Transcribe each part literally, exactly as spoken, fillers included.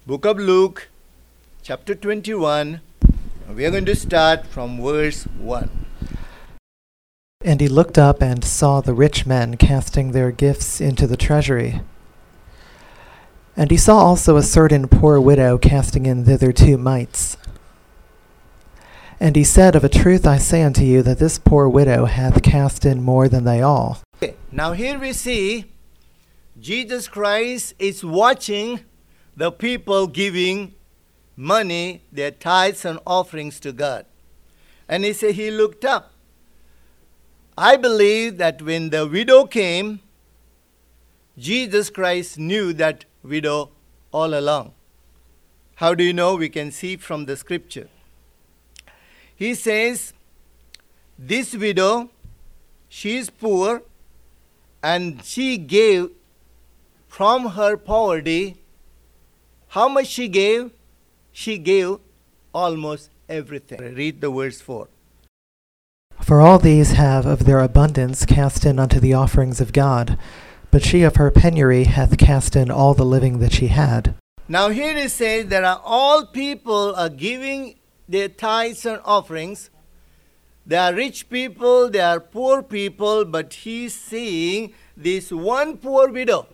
Book of Luke, chapter twenty-one. We are going to start from verse one. And he looked up and saw the rich men casting their gifts into the treasury. And he saw also a certain poor widow casting in thither two mites. And he said, Of a truth I say unto you, that this poor widow hath cast in more than they all. Okay, now here we see Jesus Christ is watching the people giving money, their tithes and offerings to God. And he said he looked up. I believe that when the widow came, Jesus Christ knew that widow all along. How do you know? We can see from the scripture. He says, this widow, she is poor, and she gave from her poverty. How much she gave? She gave almost everything. Read the verse four. For all these have of their abundance cast in unto the offerings of God, but she of her penury hath cast in all the living that she had. Now here it says there are all people are giving their tithes and offerings. There are rich people, there are poor people, but he's seeing this one poor widow.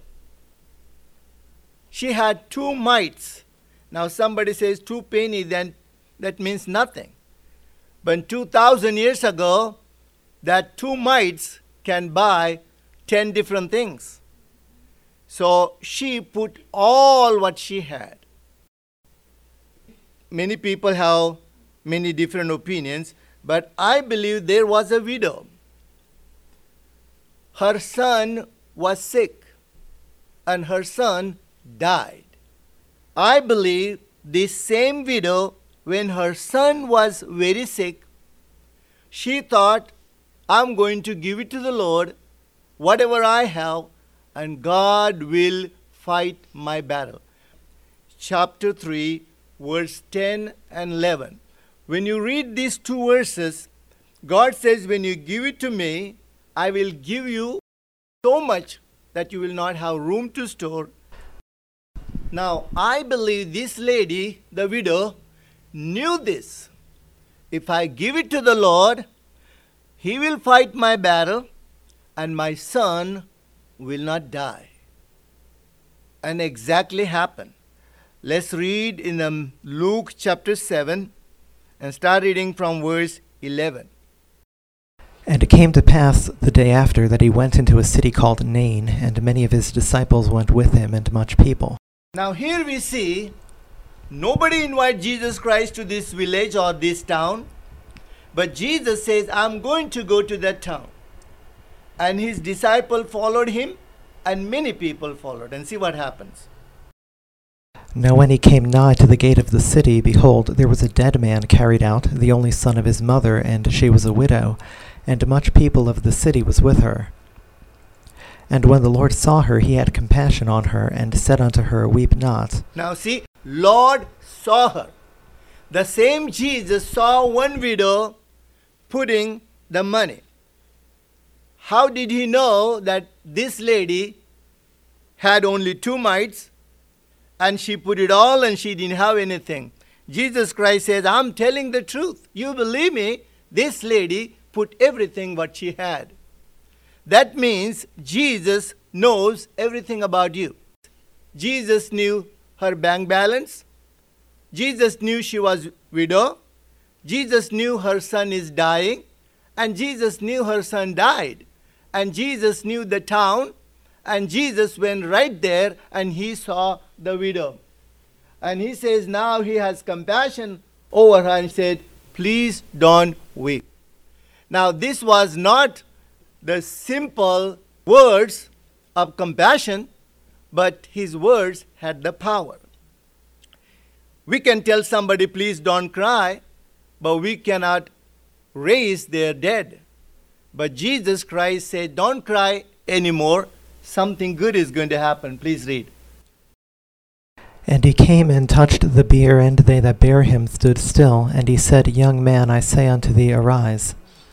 She had two mites. Now somebody says two penny, then that means nothing. But two thousand years ago, that two mites can buy ten different things. So she put all what she had. Many people have many different opinions, but I believe there was a widow. Her son was sick, and her son died. I believe this same widow, when her son was very sick, she thought, I'm going to give it to the Lord, whatever I have, and God will fight my battle. Chapter three, verse ten and eleven. When you read these two verses, God says, when you give it to me, I will give you so much that you will not have room to store. Now, I believe this lady, the widow, knew this. If I give it to the Lord, He will fight my battle, and my son will not die. And exactly happened. Let's read in um, Luke chapter seven and start reading from verse eleven. And it came to pass the day after that he went into a city called Nain, and many of his disciples went with him, and much people. Now here we see, nobody invited Jesus Christ to this village or this town, but Jesus says, I'm going to go to that town. And his disciple followed him, and many people followed. And see what happens. Now when he came nigh to the gate of the city, behold, there was a dead man carried out, the only son of his mother, and she was a widow, and much people of the city was with her. And when the Lord saw her, he had compassion on her, and said unto her, Weep not. Now see, Lord saw her. The same Jesus saw one widow putting the money. How did he know that this lady had only two mites, and she put it all and she didn't have anything? Jesus Christ says, I'm telling the truth. You believe me? This lady put everything what she had. That means Jesus knows everything about you. Jesus knew her bank balance. Jesus knew she was widow. Jesus knew her son is dying. And Jesus knew her son died. And Jesus knew the town. And Jesus went right there and he saw the widow. And he says now he has compassion over her and said, please don't weep. Now this was not the simple words of compassion, but his words had the power. We can tell somebody, please don't cry, but we cannot raise their dead. But Jesus Christ said, don't cry anymore. Something good is going to happen. Please read. And he came and touched the bier, and they that bare him stood still. And he said, Young man, I say unto thee, arise.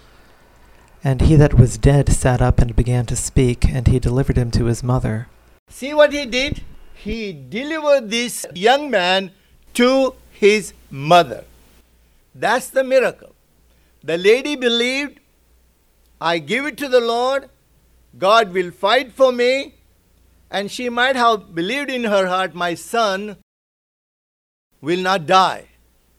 And he that was dead sat up and began to speak, and he delivered him to his mother. See what he did? he delivered this young man to his mother. That's the miracle. The lady believed, I give it to the Lord, God will fight for me, and she might have believed in her heart, my son will not die.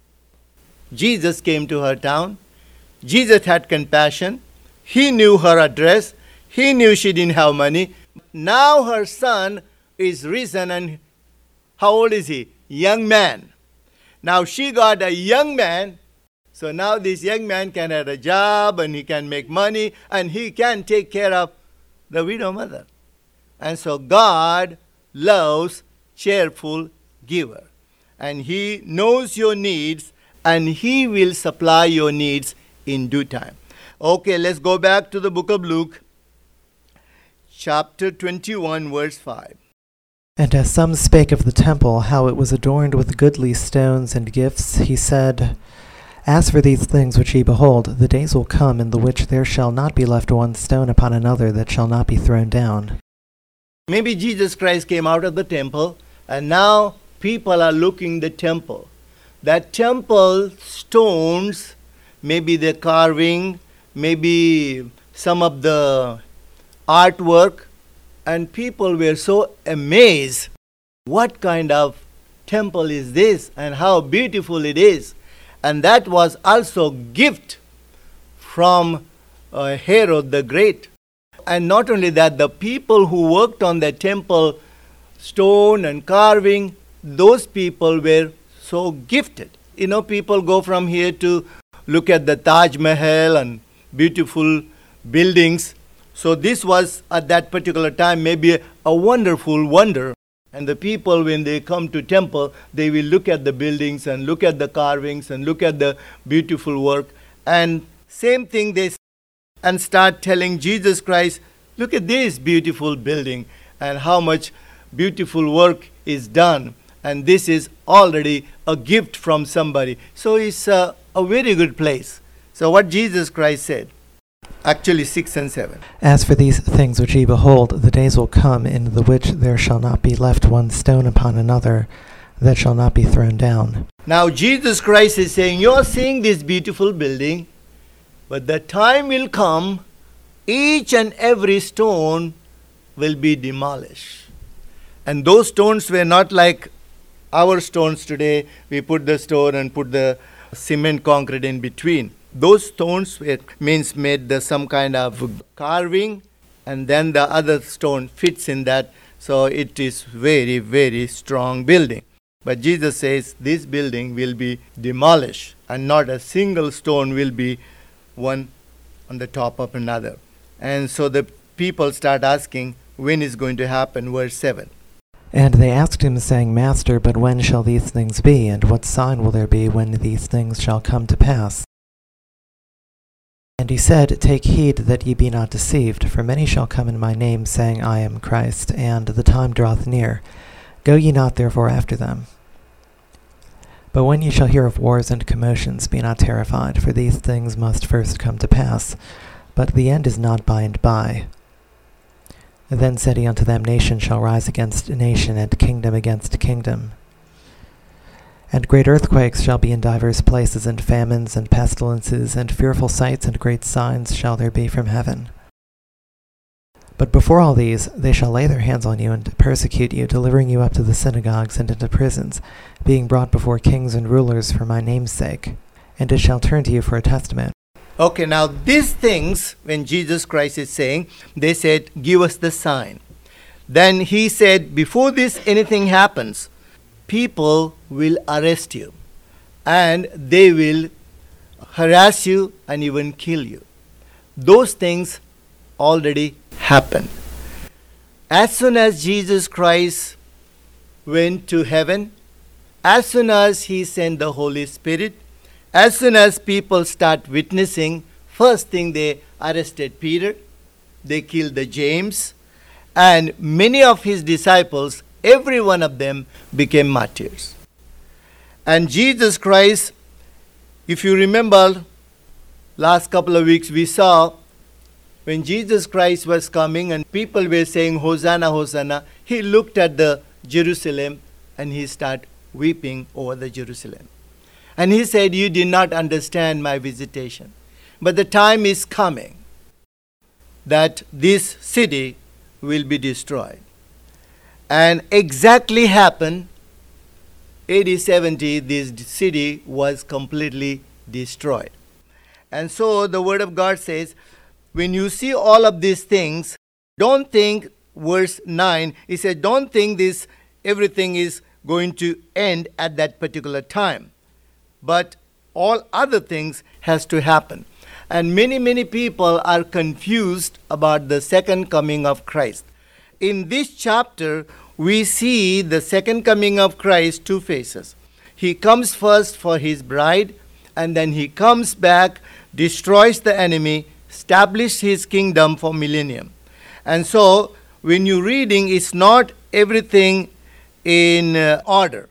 Jesus came to her town. Jesus had compassion. He knew her address. He knew she didn't have money. Now her son is risen, and how old is he? Young man. Now she got a young man, so now this young man can have a job and he can make money and he can take care of the widow mother. And so God loves cheerful giver. And he knows your needs and he will supply your needs in due time. Okay, let's go back to the book of Luke, chapter twenty-one, verse five. And as some spake of the temple, how it was adorned with goodly stones and gifts, he said, As for these things which ye behold, the days will come in the which there shall not be left one stone upon another that shall not be thrown down. Maybe Jesus Christ came out of the temple, and now people are looking the temple. That temple stones, maybe the carving, maybe some of the artwork, and people were so amazed. What kind of temple is this, and how beautiful it is? And that was also gift from uh, Herod the Great. And not only that, the people who worked on the temple stone and carving, those people were so gifted. You know, people go from here to look at the Taj Mahal and beautiful buildings. So this was at that particular time maybe a, a wonderful wonder. And the people, when they come to temple, they will look at the buildings and look at the carvings and look at the beautiful work. And same thing they and start telling Jesus Christ, look at this beautiful building and how much beautiful work is done. And this is already a gift from somebody. So it's a, a very good place. So what Jesus Christ said, actually six and seven. As for these things which ye behold, the days will come in the which there shall not be left one stone upon another that shall not be thrown down. Now Jesus Christ is saying, you're seeing this beautiful building, but the time will come, each and every stone will be demolished. And those stones were not like our stones today. We put the stone and put the cement concrete in between. Those stones were means made the some kind of carving, and then the other stone fits in that. So it is very, very strong building. But Jesus says this building will be demolished, and not a single stone will be one on the top of another. And so the people start asking, when is going to happen? Verse seven. And they asked him, saying, Master, but when shall these things be? And what sign will there be when these things shall come to pass? And he said, Take heed that ye be not deceived, for many shall come in my name, saying, I am Christ, and the time draweth near. Go ye not therefore after them. But when ye shall hear of wars and commotions, be not terrified, for these things must first come to pass, but the end is not by and by. Then said he unto them, Nation shall rise against nation, and kingdom against kingdom. And great earthquakes shall be in divers places, and famines, and pestilences, and fearful sights, and great signs shall there be from heaven. But before all these, they shall lay their hands on you, and persecute you, delivering you up to the synagogues and into prisons, being brought before kings and rulers for my name's sake. And it shall turn to you for a testimony. Okay, now these things, when Jesus Christ is saying, they said, give us the sign. Then he said, before this anything happens, people will arrest you, and they will harass you and even kill you. Those things already happened. As soon as Jesus Christ went to heaven, as soon as he sent the Holy Spirit, as soon as people start witnessing, first thing they arrested Peter, they killed the James, and many of his disciples, every one of them became martyrs. And Jesus Christ, if you remember, last couple of weeks we saw when Jesus Christ was coming and people were saying, Hosanna, Hosanna, he looked at the Jerusalem, and he started weeping over the Jerusalem. And he said, you did not understand my visitation. But the time is coming that this city will be destroyed. And exactly happened, A D seventy, this city was completely destroyed. And so the Word of God says, when you see all of these things, don't think, verse nine, he said, don't think this, everything is going to end at that particular time. But all other things has to happen. And many, many people are confused about the second coming of Christ. In this chapter, we see the second coming of Christ two phases. He comes first for his bride, and then he comes back, destroys the enemy, establishes his kingdom for millennium. And so, when you're reading, it's not everything in uh, order.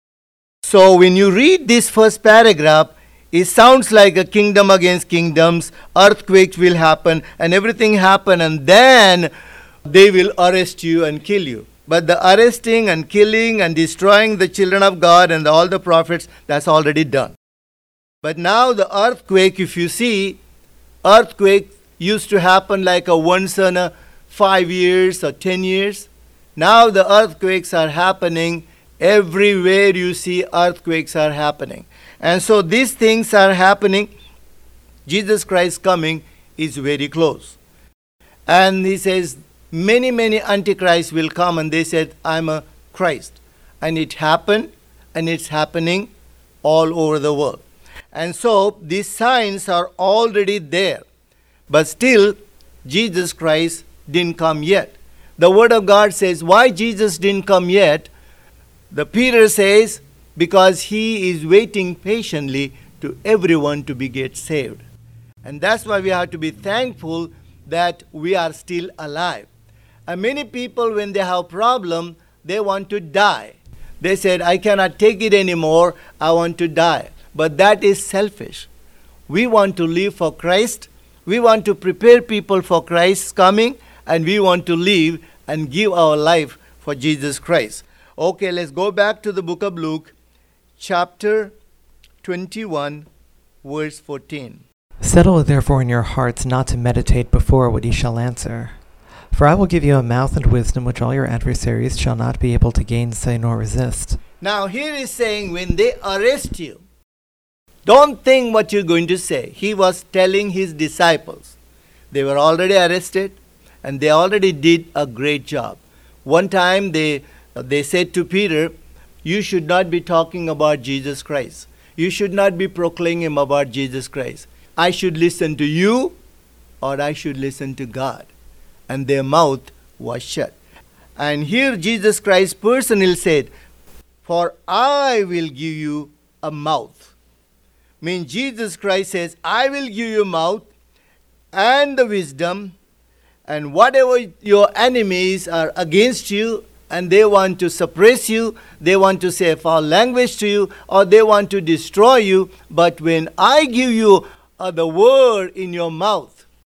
So, when you read this first paragraph, it sounds like a kingdom against kingdoms, earthquakes will happen, and everything happen, and then they will arrest you and kill you. But the arresting and killing and destroying the children of God and all the prophets, that's already done. But now the earthquake, if you see, earthquake used to happen like a once in a five years or ten years. Now the earthquakes are happening everywhere. You see earthquakes are happening. And so these things are happening. Jesus Christ coming is very close. And he says, many, many antichrists will come, and they said, I'm a Christ. And it happened, and it's happening all over the world. And so these signs are already there. But still, Jesus Christ didn't come yet. The Word of God says, why Jesus didn't come yet? The Peter says, because he is waiting patiently to everyone to be get saved. And that's why we have to be thankful that we are still alive. And many people, when they have problem, they want to die. They said, I cannot take it anymore, I want to die. But that is selfish. We want to live for Christ. We want to prepare people for Christ's coming, and we want to live and give our life for Jesus Christ. Okay, let's go back to the book of Luke, chapter twenty-one, verse fourteen. Settle it therefore in your hearts not to meditate before what ye shall answer. For I will give you a mouth and wisdom which all your adversaries shall not be able to gainsay nor resist. Now here is saying, when they arrest you, don't think what you're going to say. He was telling his disciples. They were already arrested, and they already did a great job. One time they they said to Peter, you should not be talking about Jesus Christ. You should not be proclaiming about Jesus Christ. I should listen to you, or I should listen to God. And their mouth was shut. And here Jesus Christ personally said, for I will give you a mouth. Means Jesus Christ says, I will give you a mouth and the wisdom, and whatever your enemies are against you, and they want to suppress you, they want to say foul language to you, or they want to destroy you, but when I give you uh, the word in your mouth,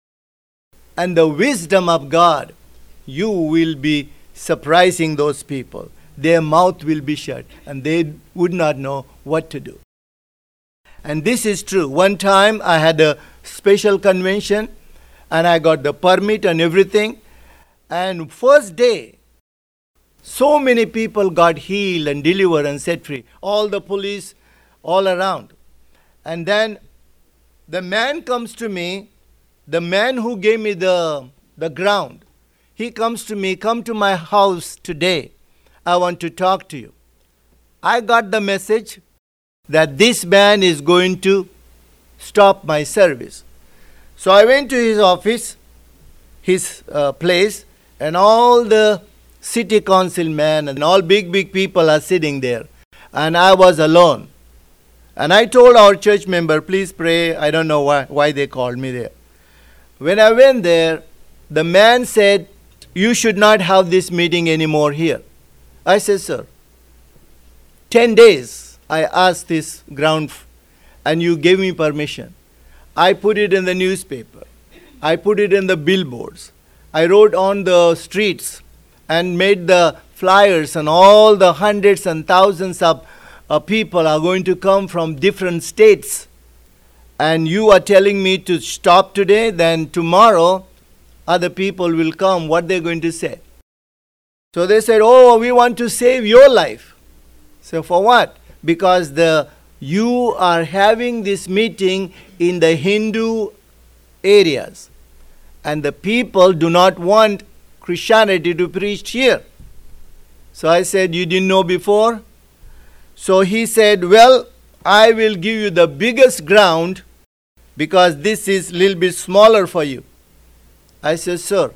and the wisdom of God, you will be surprising those people. Their mouth will be shut, and they would not know what to do. And this is true. One time I had a special convention, and I got the permit and everything. And first day, so many people got healed and delivered and set free. All the police, all around. And then the man comes to me, the man who gave me the, the ground, he comes to me, come to my house today. I want to talk to you. I got the message that this man is going to stop my service. So I went to his office, his uh, place, and all the city council men and all big, big people are sitting there. And I was alone. And I told our church member, please pray. I don't know why, why they called me there. When I went there, the man said, you should not have this meeting anymore here. I said, sir, ten days I asked this ground and you gave me permission. I put it in the newspaper. I put it in the billboards. I wrote on the streets. and made the flyers, and all the hundreds and thousands of uh, people are going to come from different states. And you are telling me to stop today, then tomorrow other people will come. What they're going to say? So they said, oh, we want to save your life. So for what? Because the you are having this meeting in the Hindu areas, and the people do not want Christianity to preach here. So I said, you didn't know before? So he said, well, I will give you the biggest ground because this is a little bit smaller for you. I said, sir,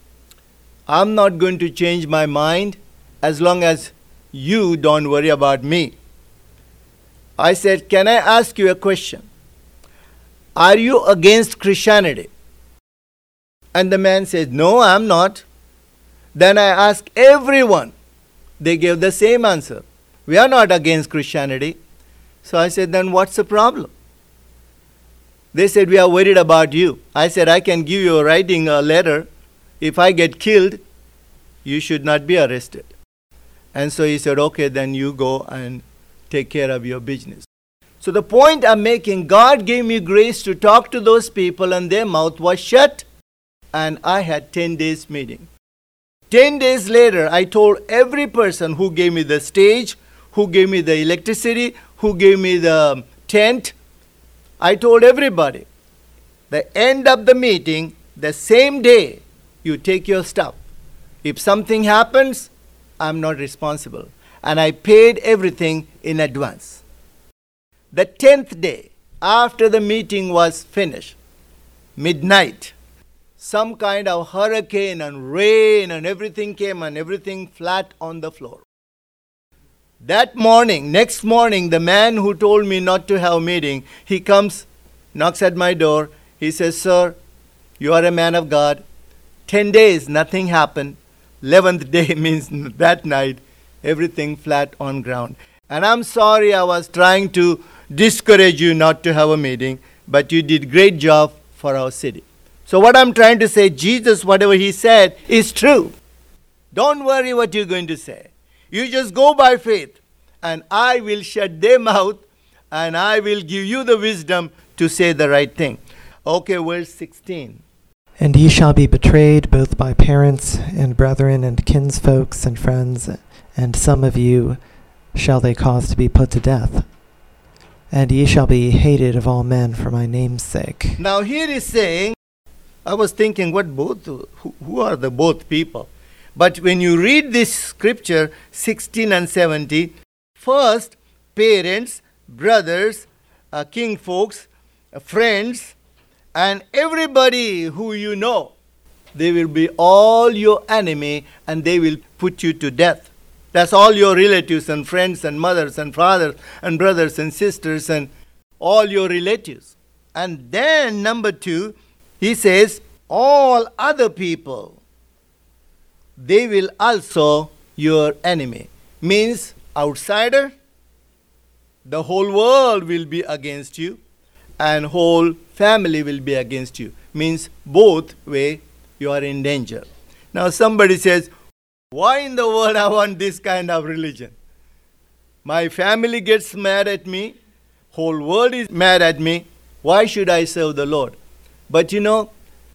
I'm not going to change my mind as long as you don't worry about me. I said, can I ask you a question? Are you against Christianity? And the man said, no, I'm not. Then I asked everyone. They gave the same answer. We are not against Christianity. So I said, then what's the problem? They said, we are worried about you. I said, I can give you a writing a letter. If I get killed, you should not be arrested. And so he said, okay, then you go and take care of your business. So the point I'm making, God gave me grace to talk to those people and their mouth was shut. And I had ten days meeting. Ten days later, I told every person who gave me the stage, who gave me the electricity, who gave me the tent, I told everybody, the end of the meeting, the same day, you take your stuff. If something happens, I'm not responsible. And I paid everything in advance. The tenth day, after the meeting was finished, midnight, some kind of hurricane and rain and everything came and everything flat on the floor. That morning, next morning, the man who told me not to have a meeting, he comes, knocks at my door. He says, sir, you are a man of God. Ten days, nothing happened. Eleventh day means that night, everything flat on ground. And I'm sorry I was trying to discourage you not to have a meeting, but you did great job for our city. So what I'm trying to say, Jesus, whatever he said is true. Don't worry what you're going to say. You just go by faith, and I will shut their mouth, and I will give you the wisdom to say the right thing. Okay, verse sixteen. And ye shall be betrayed both by parents and brethren and kinsfolks and friends, and some of you shall they cause to be put to death. And ye shall be hated of all men for my name's sake. Now here is saying, I was thinking, what both, who, who are the both people? But when you read this scripture, sixteen and seventeen, first, parents, brothers, uh, king folks, uh, friends, and everybody who you know, they will be all your enemy and they will put you to death. That's all your relatives and friends and mothers and fathers and brothers and sisters and all your relatives. And then number two, he says, all other people, they will also your enemy. Means outsider, the whole world will be against you and whole family will be against you. Means both way you are in danger. Now somebody says, why in the world I want this kind of religion? My family gets mad at me, whole world is mad at me. Why should I serve the Lord? But you know,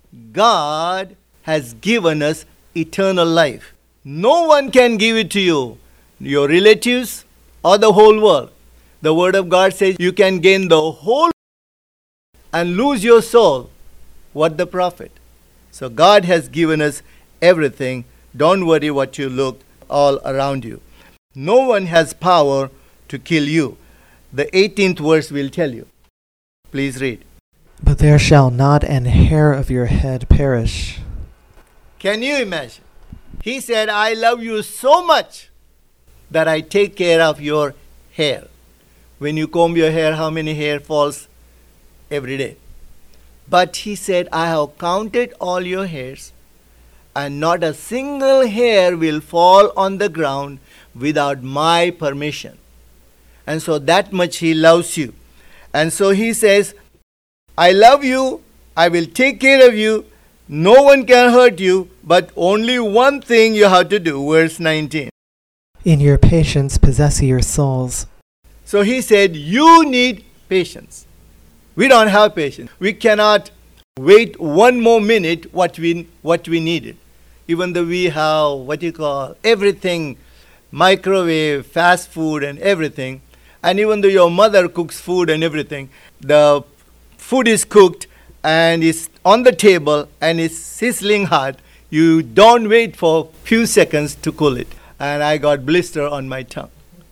God has given us eternal life. No one can give it to you, your relatives or the whole world. The word of God says you can gain the whole and lose your soul. What the profit? So God has given us everything. Don't worry what you look all around you. No one has power to kill you. The eighteenth verse will tell you. Please read. But there shall not an hair of your head perish. Can you imagine? He said, I love you so much that I take care of your hair. When you comb your hair, how many hair falls every day? But he said, I have counted all your hairs, and not a single hair will fall on the ground without my permission. And so that much he loves you. And so he says, I love you, I will take care of you, No one can hurt you, but only one thing you have to do. Verse nineteen. In your patience possess your souls. So he said, you need patience. We don't have patience. We cannot wait one more minute what we what we needed. Even though we have what you call everything, microwave, fast food and everything, and even though your mother cooks food and everything, the food is cooked and is on the table and it's sizzling hot, you don't wait for few seconds to cool it. And I got blister on my tongue.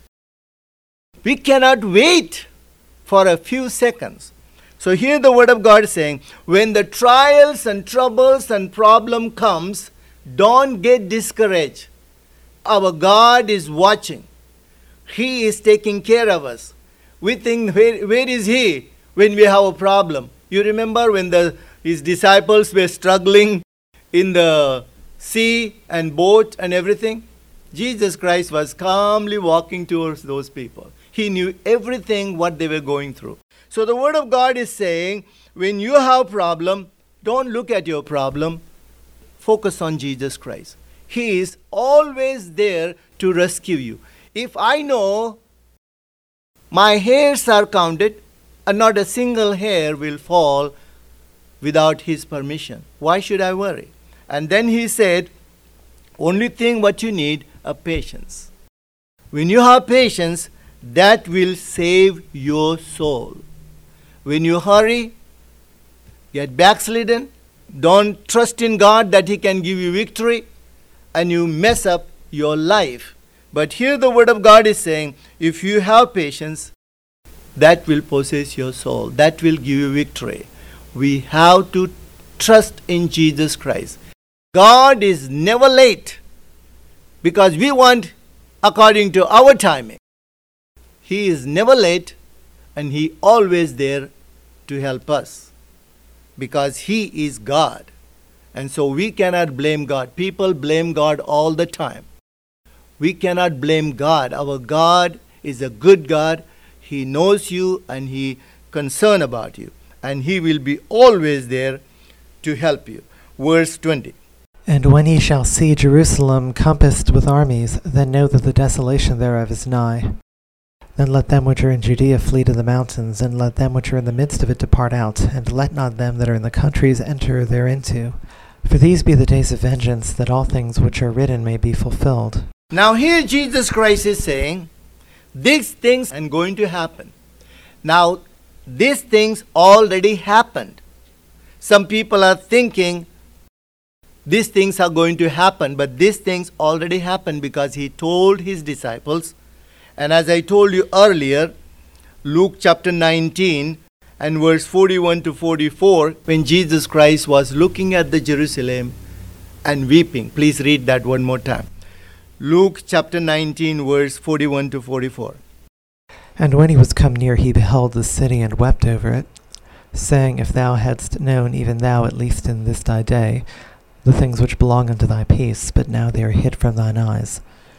We cannot wait for a few seconds. So here the word of God is saying, when the trials and troubles and problem comes, don't get discouraged. Our God is watching. He is taking care of us. We think, where, where is He when we have a problem? You remember when the His disciples were struggling in the sea and boat and everything? Jesus Christ was calmly walking towards those people. He knew everything what they were going through. So the word of God is saying, when you have problem, don't look at your problem. Focus on Jesus Christ. He is always there to rescue you. If I know my hairs are counted and not a single hair will fall without His permission, why should I worry? And then He said, only thing what you need is patience. When you have patience, that will save your soul. When you hurry, get backslidden, don't trust in God that He can give you victory, and you mess up your life. But here the word of God is saying, if you have patience, that will possess your soul. That will give you victory. We have to trust in Jesus Christ. God is never late because we want according to our timing. He is never late and He always there to help us because He is God. And so we cannot blame God. People blame God all the time. We cannot blame God. Our God is a good God. He knows you and He concerned about you. And He will be always there to help you. Verse twenty. And when ye shall see Jerusalem compassed with armies, then know that the desolation thereof is nigh. Then let them which are in Judea flee to the mountains, and let them which are in the midst of it depart out, and let not them that are in the countries enter thereinto. For these be the days of vengeance, that all things which are written may be fulfilled. Now here Jesus Christ is saying, these things are going to happen. Now, these things already happened. Some people are thinking these things are going to happen, but these things already happened because He told His disciples. And as I told you earlier, Luke chapter nineteen and verse forty-one to forty-four, when Jesus Christ was looking at the Jerusalem and weeping. Please read that one more time. Luke chapter nineteen, verse forty-one to forty-four. And when he was come near, he beheld the city and wept over it, saying, if thou hadst known, even thou, at least in this thy day, the things which belong unto thy peace, but now they are hid from thine eyes.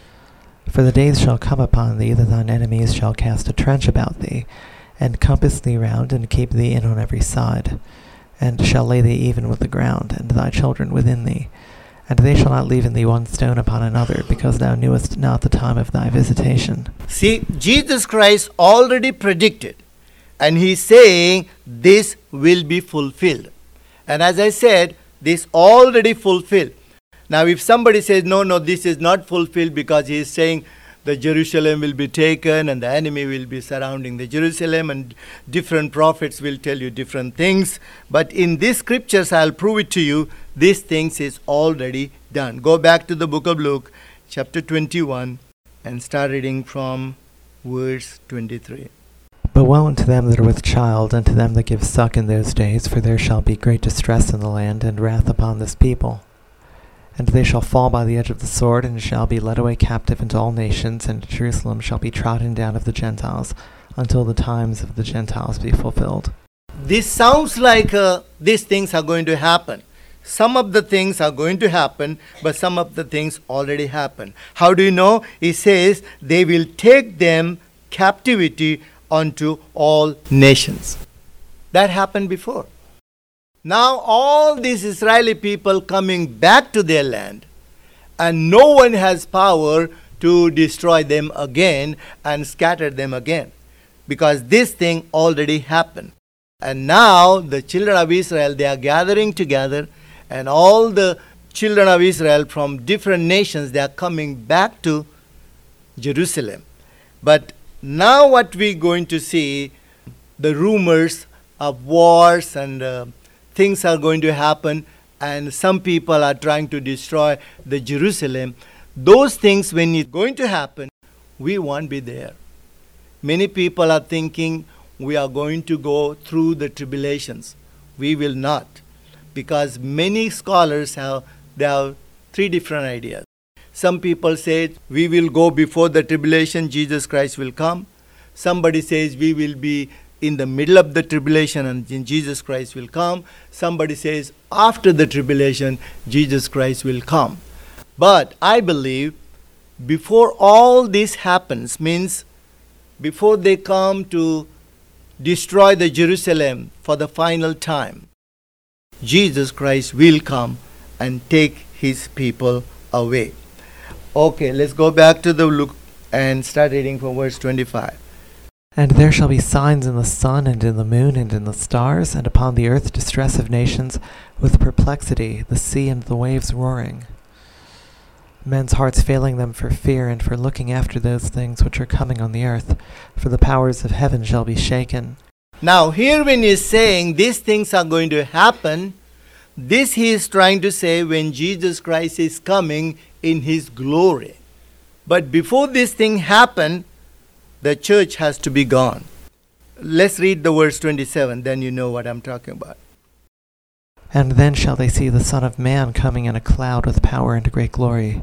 For the days shall come upon thee that thine enemies shall cast a trench about thee, and compass thee round, and keep thee in on every side, and shall lay thee even with the ground, and thy children within thee. And they shall not leave in thee one stone upon another, because thou knewest not the time of thy visitation. See, Jesus Christ already predicted, and He's saying this will be fulfilled. And as I said, this already fulfilled. Now if somebody says, no, no, this is not fulfilled because He is saying the Jerusalem will be taken and the enemy will be surrounding the Jerusalem, and different prophets will tell you different things. But in these scriptures, I'll prove it to you, these things is already done. Go back to the book of Luke, chapter twenty-one, and start reading from verse twenty-three. But woe unto them that are with child, and to them that give suck in those days, for there shall be great distress in the land, and wrath upon this people. And they shall fall by the edge of the sword, and shall be led away captive into all nations, and Jerusalem shall be trodden down of the Gentiles, until the times of the Gentiles be fulfilled. This sounds like uh, these things are going to happen. Some of the things are going to happen, but some of the things already happened. How do you know? He says, they will take them captivity unto all nations. That happened before. Now all these Israeli people coming back to their land, and no one has power to destroy them again and scatter them again, because this thing already happened. And now the children of Israel, they are gathering together, and all the children of Israel from different nations, they are coming back to Jerusalem. But now what we're going to see, the rumors of wars and uh, things are going to happen, and some people are trying to destroy the Jerusalem. Those things, when it's going to happen, we won't be there. Many people are thinking we are going to go through the tribulations. We will not, because many scholars have, they have three different ideas. Some people say we will go before the tribulation, Jesus Christ will come. Somebody says we will be in the middle of the tribulation and Jesus Christ will come. Somebody says after the tribulation, Jesus Christ will come. But I believe before all this happens, means before they come to destroy the Jerusalem for the final time, Jesus Christ will come and take his people away. Okay, let's go back to the Luke and start reading from verse twenty-five. And there shall be signs in the sun and in the moon and in the stars, and upon the earth distress of nations, with perplexity, the sea and the waves roaring. Men's hearts failing them for fear and for looking after those things which are coming on the earth, for the powers of heaven shall be shaken. Now here when he is saying these things are going to happen, this he is trying to say when Jesus Christ is coming in his glory. But before this thing happen, the church has to be gone. Let's read the verse twenty-seven, then you know what I'm talking about. And then shall they see the Son of Man coming in a cloud with power and great glory.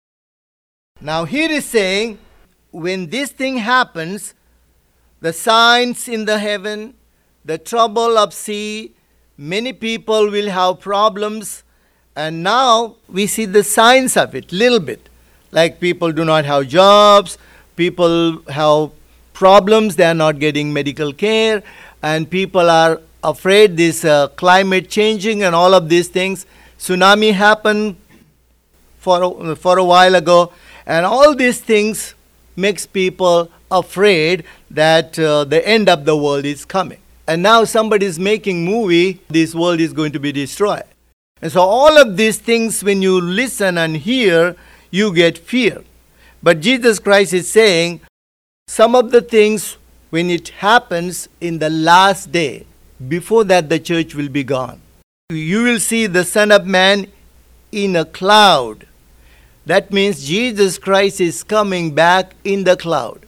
Now here is saying, when this thing happens, the signs in the heaven, the trouble of sea, many people will have problems, and now we see the signs of it, little bit. Like people do not have jobs, people have problems, they are not getting medical care, and people are afraid this uh, climate changing and all of these things. Tsunami happened for, for a while ago, and all these things makes people afraid that uh, the end of the world is coming. And now somebody is making movie, this world is going to be destroyed. And so all of these things, when you listen and hear, you get fear. But Jesus Christ is saying, some of the things, when it happens in the last day, before that the church will be gone. You will see the Son of Man in a cloud. That means Jesus Christ is coming back in the cloud.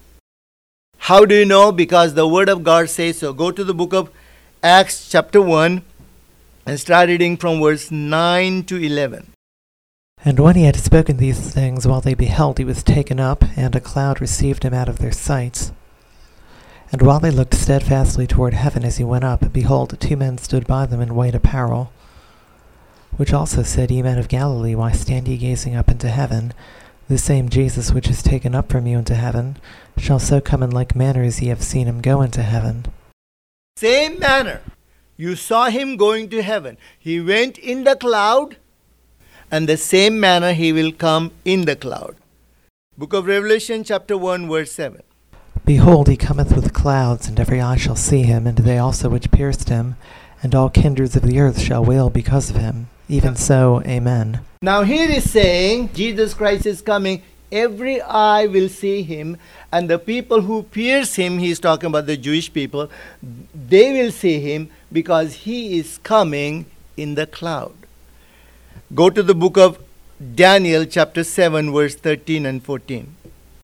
How do you know? Because the Word of God says so. Go to the book of Acts chapter one and start reading from verse nine to eleven. And when he had spoken these things, while they beheld, he was taken up, and a cloud received him out of their sight. And while they looked steadfastly toward heaven as he went up, behold, two men stood by them in white apparel, which also said, Ye men of Galilee, why stand ye gazing up into heaven? The same Jesus which is taken up from you into heaven shall so come in like manner as ye have seen him go into heaven. Same manner. You saw him going to heaven. He went in the cloud, and the same manner he will come in the cloud. Book of Revelation chapter one verse seven. Behold, he cometh with clouds, and every eye shall see him, and they also which pierced him, and all kindreds of the earth shall wail because of him. Even so, amen. Now here is saying, Jesus Christ is coming, every eye will see him, and the people who pierce him, he is talking about the Jewish people, they will see him because he is coming in the cloud. Go to the book of Daniel chapter seven verse thirteen and fourteen.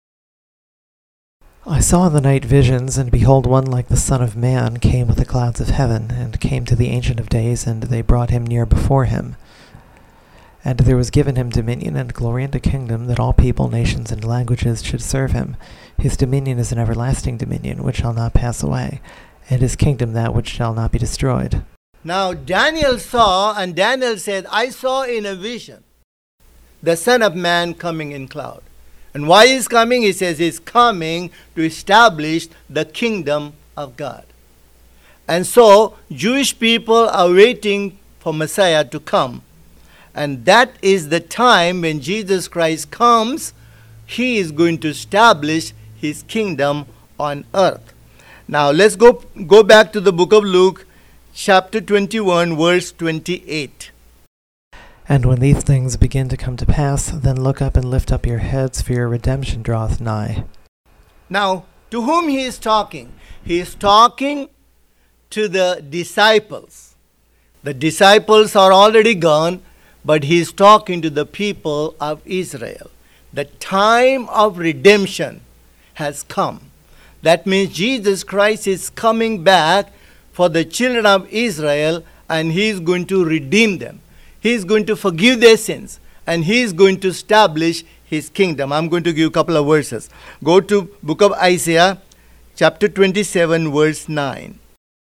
I saw in the night visions, and behold, one like the Son of Man came with the clouds of heaven, and came to the Ancient of Days, and they brought him near before him. And there was given him dominion and glory and a kingdom, that all people, nations, and languages should serve him. His dominion is an everlasting dominion, which shall not pass away, and his kingdom that which shall not be destroyed. Now Daniel saw, and Daniel said, I saw in a vision the Son of Man coming in cloud. And why he's coming? He says he's coming to establish the kingdom of God. And so Jewish people are waiting for Messiah to come. And that is the time when Jesus Christ comes, he is going to establish his kingdom on earth. Now let's go, go back to the book of Luke, chapter twenty-one, verse twenty-eight. And when these things begin to come to pass, then look up and lift up your heads, for your redemption draweth nigh. Now, to whom he is talking? He is talking to the disciples. The disciples are already gone, but he is talking to the people of Israel. The time of redemption has come. That means Jesus Christ is coming back for the children of Israel, and he is going to redeem them. He is going to forgive their sins, and he is going to establish his kingdom. I'm going to give you a couple of verses. Go to book of Isaiah, chapter twenty-seven, verse nine.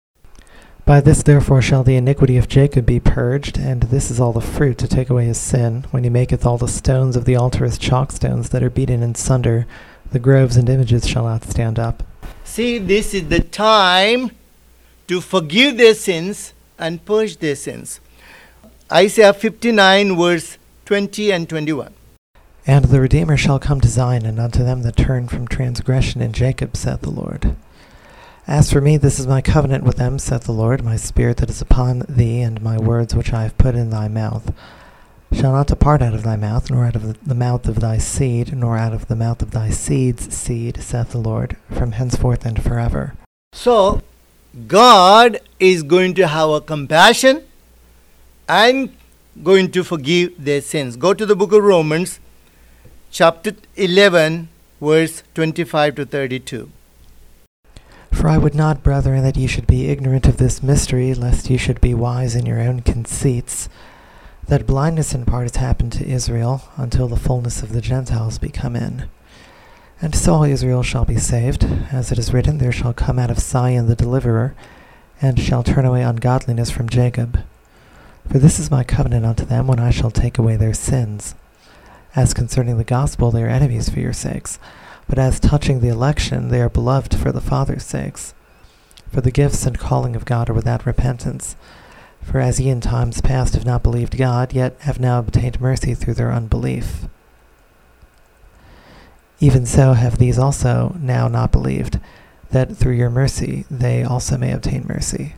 By this therefore shall the iniquity of Jacob be purged, and this is all the fruit to take away his sin, when he maketh all the stones of the altar as chalk stones that are beaten in sunder, the groves and images shall not stand up. See, this is the time to forgive their sins and purge their sins. Isaiah fifty-nine, verse twenty and twenty-one. And the Redeemer shall come to Zion, and unto them that turn from transgression in Jacob, saith the Lord. As for me, this is my covenant with them, saith the Lord, my spirit that is upon thee, and my words which I have put in thy mouth, shall not depart out of thy mouth, nor out of the mouth of thy seed, nor out of the mouth of thy seed's seed, saith the Lord, from henceforth and forever. So, God is going to have a compassion and going to forgive their sins. Go to the book of Romans, chapter eleven, verse twenty-five to thirty-two. For I would not, brethren, that ye should be ignorant of this mystery, lest ye should be wise in your own conceits, that blindness in part has happened to Israel, until the fullness of the Gentiles be come in. And so all Israel shall be saved, as it is written, there shall come out of Zion the deliverer, and shall turn away ungodliness from Jacob. For this is my covenant unto them, when I shall take away their sins. As concerning the gospel, they are enemies for your sakes, but as touching the election, they are beloved for the Father's sakes. For the gifts and calling of God are without repentance. For as ye in times past have not believed God, yet have now obtained mercy through their unbelief, even so have these also now not believed, that through your mercy they also may obtain mercy.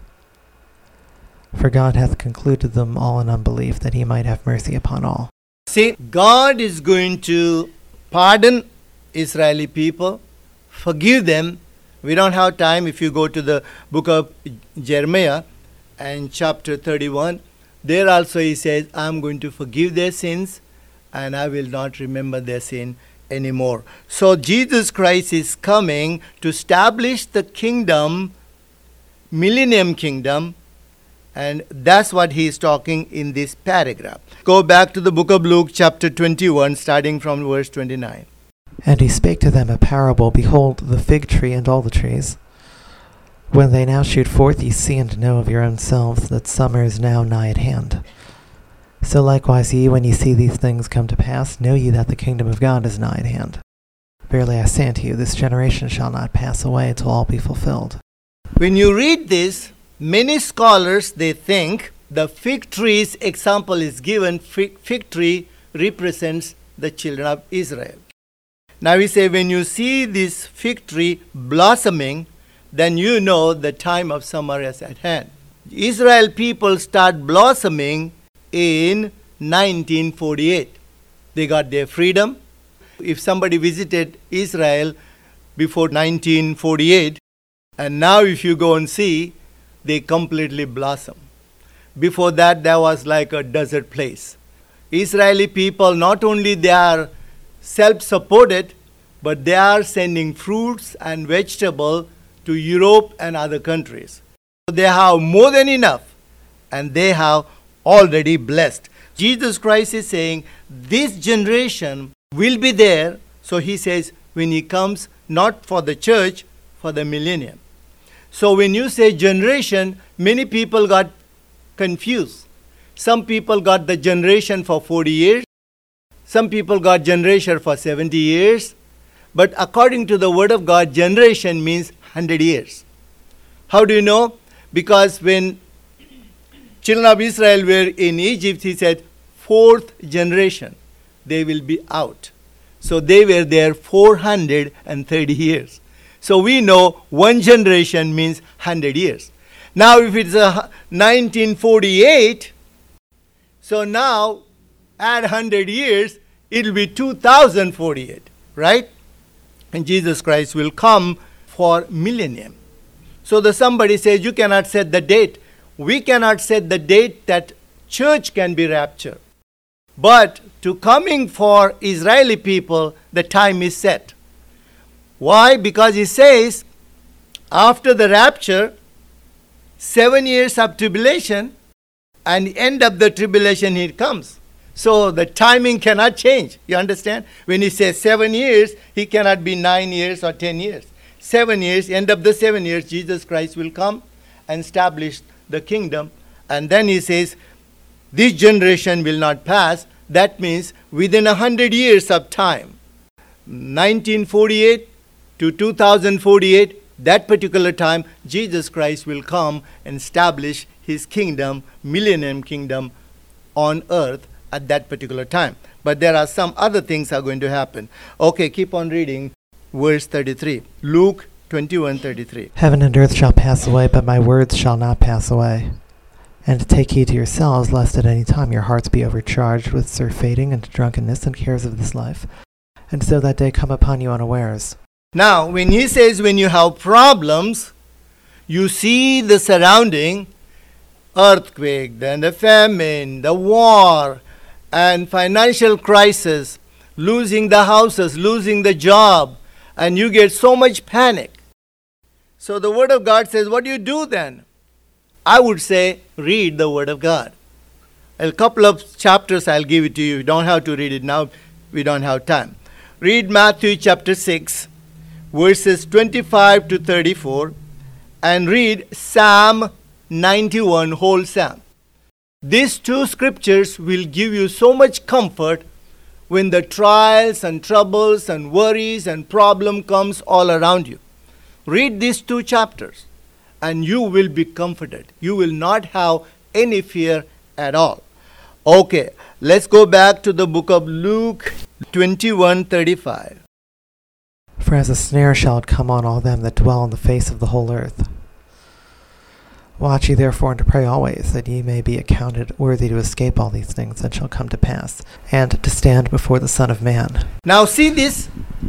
For God hath concluded them all in unbelief, that he might have mercy upon all. See, God is going to pardon Israeli people, forgive them. We don't have time. If you go to the book of Jeremiah and chapter thirty-one, there also he says, I'm going to forgive their sins and I will not remember their sin anymore. So Jesus Christ is coming to establish the kingdom, millennium kingdom, and that's what he is talking in this paragraph. Go back to the book of Luke, chapter twenty-one, starting from verse twenty-nine. And he spake to them a parable, behold, the fig tree and all the trees. When they now shoot forth, ye see and know of your own selves that summer is now nigh at hand. So likewise ye, when ye see these things come to pass, know ye that the kingdom of God is nigh at hand. Verily I say unto you, this generation shall not pass away till all be fulfilled. When you read this, many scholars, they think the fig tree's example is given. Fig, fig tree represents the children of Israel. Now we say, when you see this fig tree blossoming, then you know the time of summer is at hand. Israel people start blossoming in nineteen forty-eight. They got their freedom. If somebody visited Israel before nineteen forty-eight, and now if you go and see, they completely blossom. Before that, there was like a desert place. Israeli people, not only they are self-supported, but they are sending fruits and vegetables to Europe and other countries. So they have more than enough, and they have already blessed. Jesus Christ is saying this generation will be there. So he says when he comes, not for the church, for the millennium. So when you say generation, many people got confused. Some people got the generation for forty years. Some people got generation for seventy years. But according to the word of God, generation means one hundred years. How do you know? Because when children of Israel were in Egypt, he said, fourth generation, they will be out. So they were there four hundred thirty years. So we know one generation means one hundred years. Now if it's a nineteen forty-eight, so now add one hundred years, it will be two thousand forty-eight, right? And Jesus Christ will come for millennium. So the somebody says, you cannot set the date. We cannot set the date that church can be raptured. But to coming for Israeli people, the time is set. Why? Because he says, after the rapture, seven years of tribulation, and end of the tribulation he comes. So the timing cannot change. You understand? When he says seven years, he cannot be nine years or ten years. Seven years, end of the seven years, Jesus Christ will come and establish the kingdom. And then he says, this generation will not pass. That means within a hundred years of time, nineteen forty-eight to two thousand forty-eight, that particular time, Jesus Christ will come and establish his kingdom, millennium kingdom on earth at that particular time. But there are some other things are going to happen. Okay, keep on reading verse thirty-three. Luke twenty-one thirty-three. Heaven and earth shall pass away, but my words shall not pass away. And take heed to yourselves, lest at any time your hearts be overcharged with surfeiting and drunkenness and cares of this life, and so that day come upon you unawares. Now, when he says when you have problems, you see the surrounding, earthquake, then the famine, the war, and financial crisis, losing the houses, losing the job, and you get so much panic. So the Word of God says, what do you do then? I would say, read the Word of God. A couple of chapters I'll give it to you. You don't have to read it now. We don't have time. Read Matthew chapter six, verses twenty-five to thirty-four, and read Psalm ninety-one, whole Psalm. These two scriptures will give you so much comfort when the trials and troubles and worries and problem comes all around you. Read these two chapters and you will be comforted. You will not have any fear at all. Okay, let's go back to the book of Luke twenty-one thirty-five. For as a snare shall it come on all them that dwell on the face of the whole earth. Watch ye therefore and to pray always, that ye may be accounted worthy to escape all these things that shall come to pass, and to stand before the Son of Man. Now see this.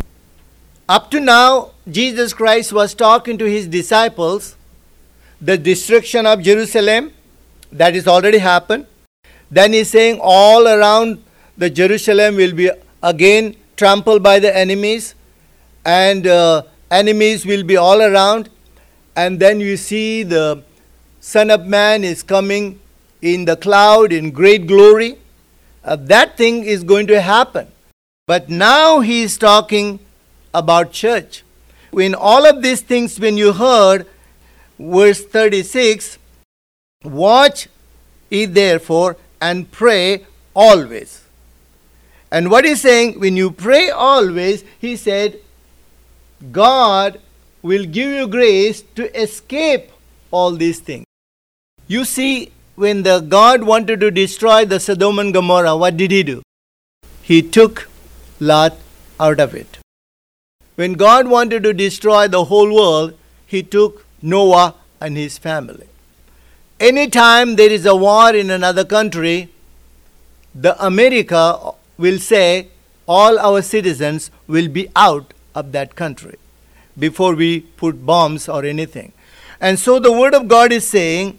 Up to now, Jesus Christ was talking to his disciples. The destruction of Jerusalem, that is already happened. Then he's saying all around the Jerusalem will be again trampled by the enemies. And uh, enemies will be all around. And then you see the Son of Man is coming in the cloud in great glory. Uh, that thing is going to happen. But now he is talking about church. In all of these things, when you heard verse thirty-six, watch ye therefore and pray always. And what he's saying, when you pray always, he said, God will give you grace to escape all these things. You see, when the God wanted to destroy the Sodom and Gomorrah, what did he do? He took Lot out of it. When God wanted to destroy the whole world, he took Noah and his family. Anytime there is a war in another country, the America will say all our citizens will be out of that country before we put bombs or anything. And so the Word of God is saying,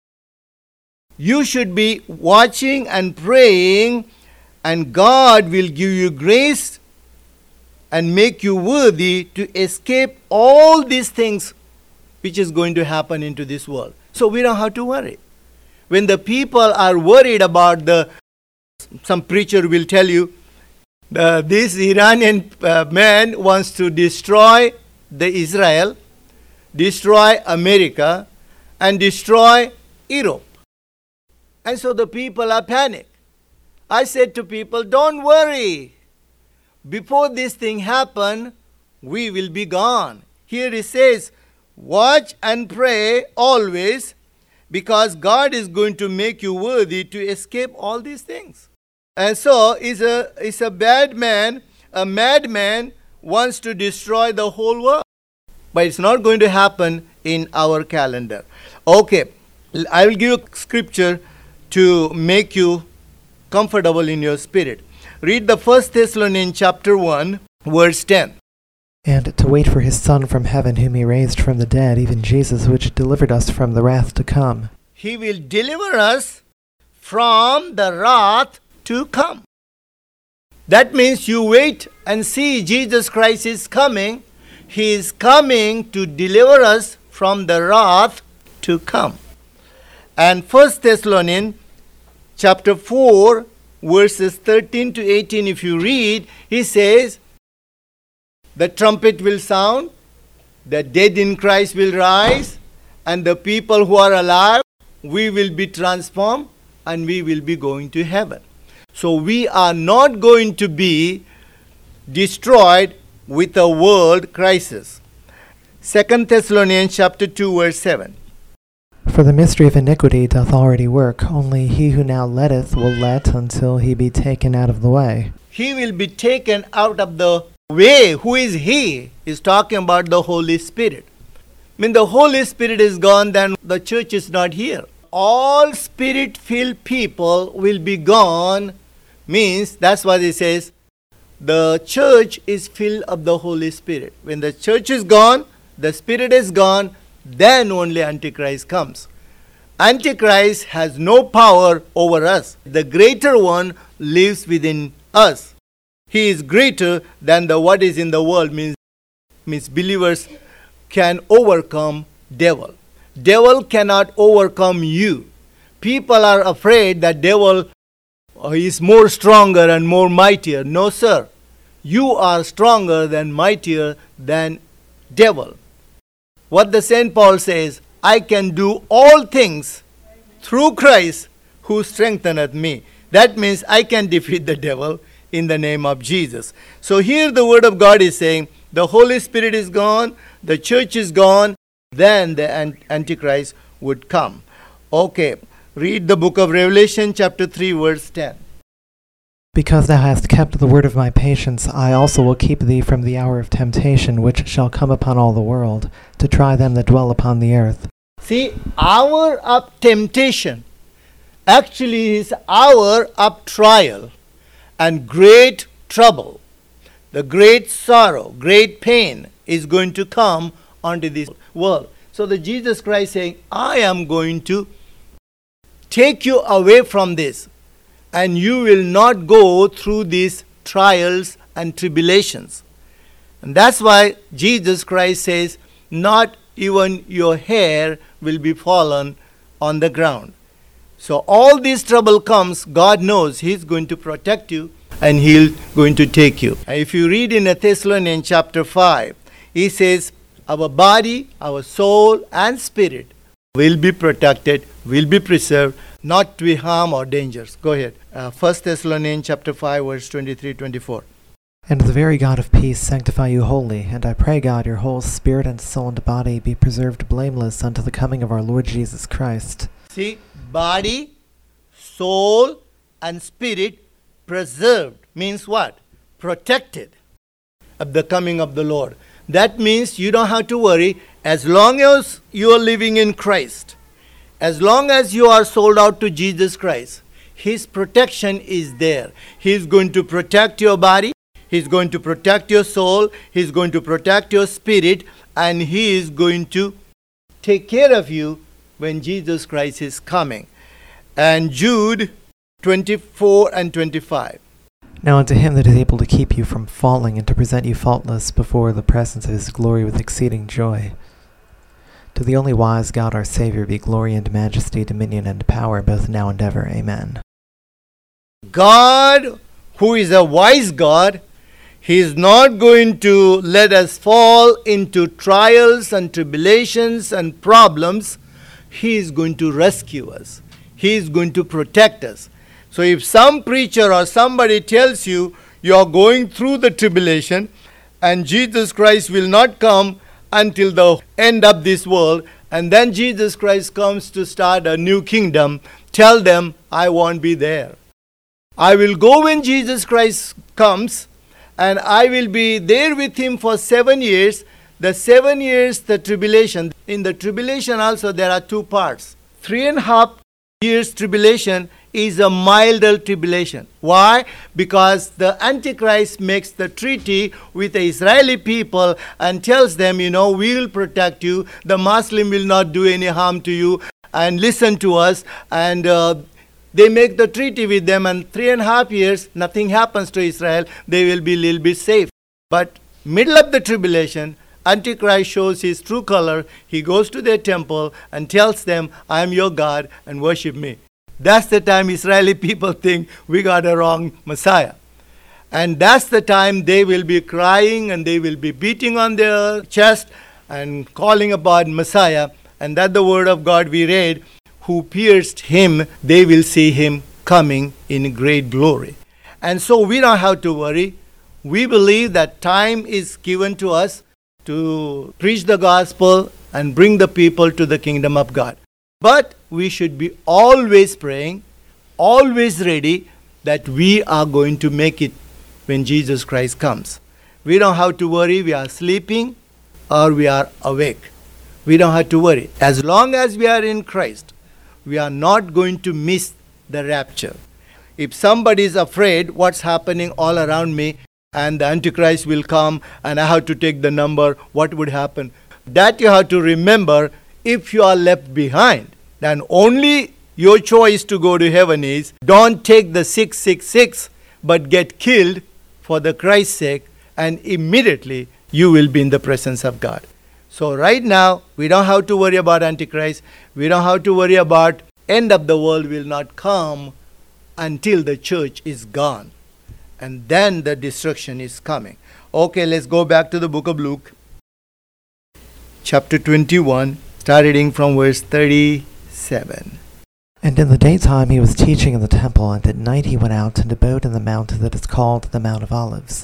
you should be watching and praying, and God will give you grace and make you worthy to escape all these things which is going to happen into this world. So we don't have to worry. When the people are worried about the, some preacher will tell you, uh, this Iranian uh, man wants to destroy the Israel, destroy America, and destroy Europe. And so the people are panicked. I said to people, don't worry. Before this thing happen, we will be gone. Here it says, Watch and pray always, because God is going to make you worthy to escape all these things. And so, is a, is a bad man, a madman wants to destroy the whole world. But it's not going to happen in our calendar. Okay, I will give you scripture to make you comfortable in your spirit. Read the First Thessalonians chapter one, verse ten. And to wait for his Son from heaven, whom he raised from the dead, even Jesus, which delivered us from the wrath to come. He will deliver us from the wrath to come. That means you wait and see Jesus Christ is coming. He is coming to deliver us from the wrath to come. And First Thessalonians chapter four, verses thirteen to eighteen, if you read, he says, the trumpet will sound, the dead in Christ will rise, and the people who are alive, we will be transformed, and we will be going to heaven. So we are not going to be destroyed with a world crisis. Second Thessalonians chapter two, verse seven. For the mystery of iniquity doth already work, only he who now letteth will let until he be taken out of the way. He will be taken out of the way. Who is he? He's talking about the Holy Spirit. When the Holy Spirit is gone, then the church is not here. All spirit-filled people will be gone, means that's what it says. The church is filled of the Holy Spirit. When the church is gone, the Spirit is gone, then only Antichrist comes. Antichrist has no power over us. The greater one lives within us. He is greater than the what is in the world, means, means believers can overcome devil. Devil cannot overcome you. People are afraid that devil is more stronger and more mightier. No, sir. You are stronger than mightier than devil. What the Saint Paul says, I can do all things through Christ who strengtheneth me. That means I can defeat the devil in the name of Jesus. So here the word of God is saying, the Holy Spirit is gone, the church is gone, then the Antichrist would come. Okay, read the book of Revelation chapter three, verse ten. Because thou hast kept the word of my patience, I also will keep thee from the hour of temptation, which shall come upon all the world, to try them that dwell upon the earth. See, hour of temptation actually is hour of trial and great trouble. The great sorrow, great pain is going to come onto this world. So the Jesus Christ saying, I am going to take you away from this, and you will not go through these trials and tribulations. And that's why Jesus Christ says, not even your hair will be fallen on the ground. So all this trouble comes, God knows He's going to protect you and He's going to take you. And if you read in Thessalonians chapter five, He says, our body, our soul and spirit will be protected, will be preserved, not to be harm or dangers. Go ahead. Uh, First Thessalonians chapter five, verse twenty-three to twenty-four. And the very God of peace sanctify you wholly, and I pray God your whole spirit and soul and body be preserved blameless unto the coming of our Lord Jesus Christ. See, body, soul and spirit preserved means what? Protected of the coming of the Lord. That means you don't have to worry. As long as you are living in Christ, as long as you are sold out to Jesus Christ, His protection is there. He is going to protect your body. He is going to protect your soul. He is going to protect your spirit. And He is going to take care of you when Jesus Christ is coming. And Jude twenty-four and twenty-five. Now unto Him that is able to keep you from falling and to present you faultless before the presence of His glory with exceeding joy. To the only wise God our Savior be glory and majesty, dominion and power, both now and ever. Amen. God, who is a wise God, He is not going to let us fall into trials and tribulations and problems. He is going to rescue us. He is going to protect us. So if some preacher or somebody tells you you are going through the tribulation and Jesus Christ will not come until the end of this world. And then Jesus Christ comes to start a new kingdom. Tell them, I won't be there. I will go when Jesus Christ comes, and I will be there with him for seven years. The seven years, the tribulation. In the tribulation also there are two parts. Three and a half years tribulation is a milder tribulation. Why? Because the Antichrist makes the treaty with the Israeli people and tells them, you know, we will protect you. The Muslim will not do any harm to you. And listen to us. And uh, they make the treaty with them. And three and a half years, nothing happens to Israel. They will be a little bit safe. But middle of the tribulation, Antichrist shows his true color. He goes to their temple and tells them, I am your God and worship me. That's the time Israeli people think we got a wrong Messiah. And that's the time they will be crying and they will be beating on their chest and calling about Messiah. And that the word of God we read, who pierced him, they will see him coming in great glory. And so we don't have to worry. We believe that time is given to us to preach the gospel and bring the people to the kingdom of God. But we should be always praying, always ready that we are going to make it when Jesus Christ comes. We don't have to worry we are sleeping or we are awake. We don't have to worry. As long as we are in Christ, we are not going to miss the rapture. If somebody is afraid what's happening all around me and the Antichrist will come and I have to take the number, what would happen? That you have to remember. If you are left behind, then only your choice to go to heaven is don't take the six six six, but get killed for the Christ's sake, and immediately you will be in the presence of God. So right now, we don't have to worry about Antichrist. We don't have to worry about end of the world will not come until the church is gone. And then the destruction is coming. Okay, let's go back to the book of Luke. Chapter twenty-one. Start reading from verse thirty-seven. And in the daytime he was teaching in the temple, and at night he went out and abode in the mount that is called the Mount of Olives.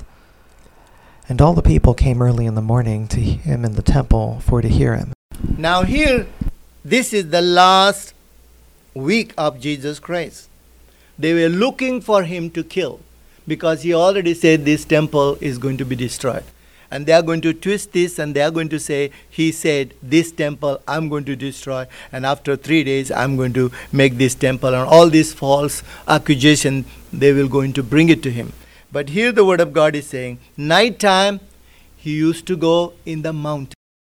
And all the people came early in the morning to him in the temple for to hear him. Now here, this is the last week of Jesus Christ. They were looking for him to kill, because he already said this temple is going to be destroyed. And they are going to twist this and they are going to say, he said, this temple I'm going to destroy. And after three days, I'm going to make this temple. And all these false accusation, they will going to bring it to him. But here the word of God is saying, nighttime, he used to go in the mountain,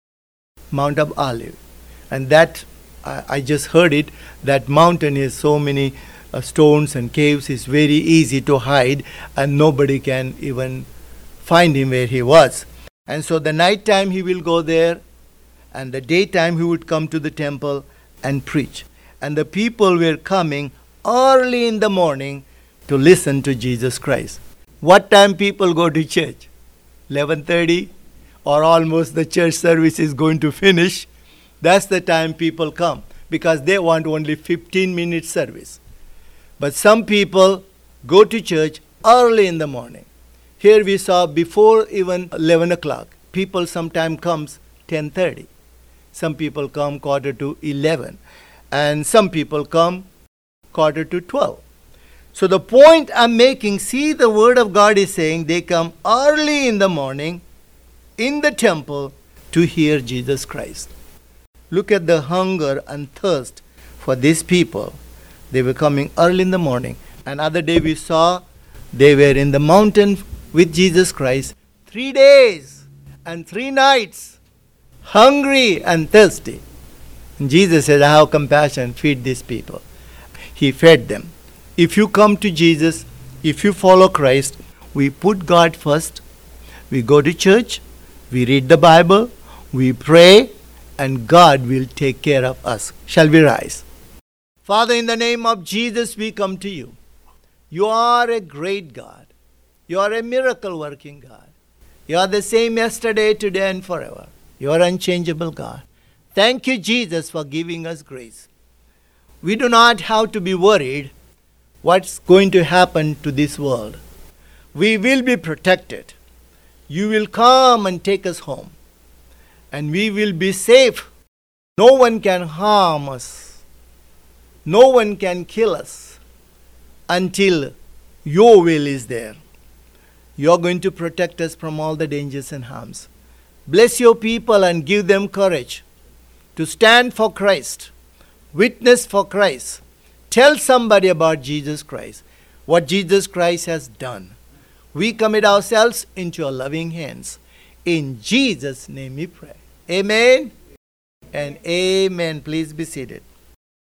Mount of Olive. And that, I, I just heard it, that mountain has so many uh, stones and caves. It's very easy to hide and nobody can even find him where he was. And so the night time he will go there, and the daytime he would come to the temple and preach. And the people were coming early in the morning to listen to Jesus Christ. What time people go to church? eleven thirty, or almost the church service is going to finish. That's the time people come, because they want only fifteen minute service. But some people go to church early in the morning. Here we saw before even eleven o'clock. People sometimes comes ten thirty. Some people come quarter to eleven. And some people come quarter to twelve. So the point I'm making, see, the word of God is saying they come early in the morning in the temple to hear Jesus Christ. Look at the hunger and thirst for these people. They were coming early in the morning. Another day we saw they were in the mountain with Jesus Christ three days and three nights, hungry and thirsty. And Jesus said, I have compassion, feed these people. He fed them. If you come to Jesus, if you follow Christ, we put God first. We go to church, we read the Bible, we pray, and God will take care of us. Shall we rise? Father, in the name of Jesus, we come to you. You are a great God. You are a miracle working God. You are the same yesterday, today, and forever. You are unchangeable God. Thank you, Jesus, for giving us grace. We do not have to be worried what's going to happen to this world. We will be protected. You will come and take us home. and we will be safe. No one can harm us. No one can kill us until your will is there. You are going to protect us from all the dangers and harms. Bless your people and give them courage to stand for Christ, witness for Christ, tell somebody about Jesus Christ, what Jesus Christ has done. We commit ourselves into your loving hands. In Jesus' name we pray. Amen and amen. Please be seated.